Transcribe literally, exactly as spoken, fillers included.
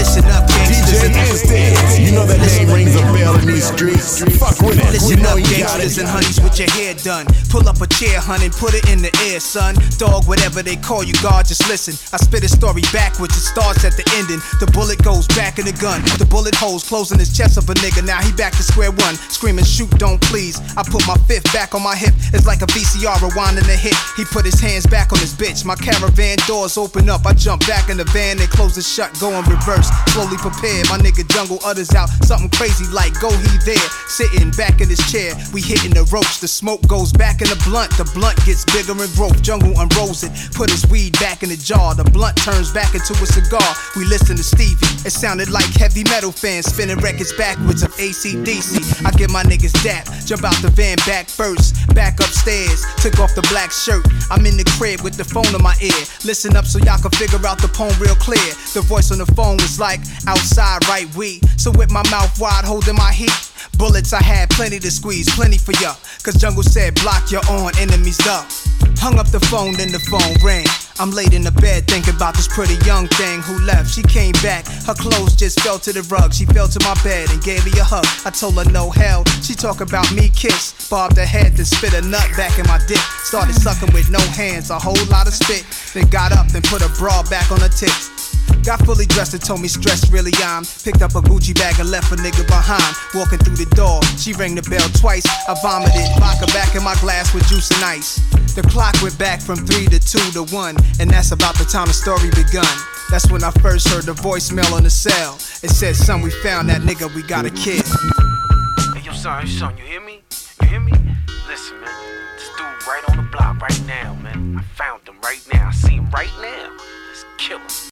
Listen up, gangsters. D J Instinct, you know that name rings a bell in these streets. Fuck with it, we Listen know up, you got gangsters it. and honeys with your hair done. Pull up a chair, hun, and put it in the air, son. Dog, whatever they call you, God, just listen. I spit a story backwards, it starts at the ending. The bullet goes back in the gun. The bullet holes closing his chest of a nigga. Now he back to square one, screaming, shoot, don't please. I put my fifth back on my hip. It's like a V C R rewinding a hit. He put his hands back on his bitch. My caravan doors open up. I jump back in the van and close it shut. Go in reverse, slowly prepared. My nigga Jungle utters out something crazy like, go he there. Sitting back in his chair, we hitting the ropes. The smoke goes back in the blunt. The blunt gets bigger and growth. Jungle unrolls it, put his weed back in the jar. The blunt turns back into a cigar. We listen to Stevie. It sounded like heavy metal fans spinning records backwards of A C D C. I get my niggas dap, jump out the van back first. Back upstairs, took off the black shirt. I'm in the crib with the phone in my ear. Listen up so y'all can figure out the poem real clear. The voice on the phone was like, outside right we. So with my mouth wide holding my heat. Bullets I had plenty to squeeze, plenty for ya. Cause Jungle said block your own enemies up. Hung up the phone, then the phone rang. I'm laid in the bed thinking about this pretty young thing who left. She came back, her clothes just fell to the rug. She fell to my bed and gave me a hug. I told her no hell. She talk about me kiss. Bobbed her head, then spit a nut back in my dick. Started sucking with no hands, a whole lot of spit. Then got up, then put a bra back on her tits. Got fully dressed and told me stress really I'm. Picked up a Gucci bag and left a nigga behind. Walking through the door, she rang the bell twice. I vomited, vodka back in my glass with juice and ice. The clock went back from three to two to one, and that's about the time the story begun. That's when I first heard the voicemail on the cell. It said, son, we found that nigga, we got a kid. Hey, yo, son, son, you hear me? You hear me? Listen, man, this dude right on the block right now, man. I found him right now. I see him right now. Let's kill him.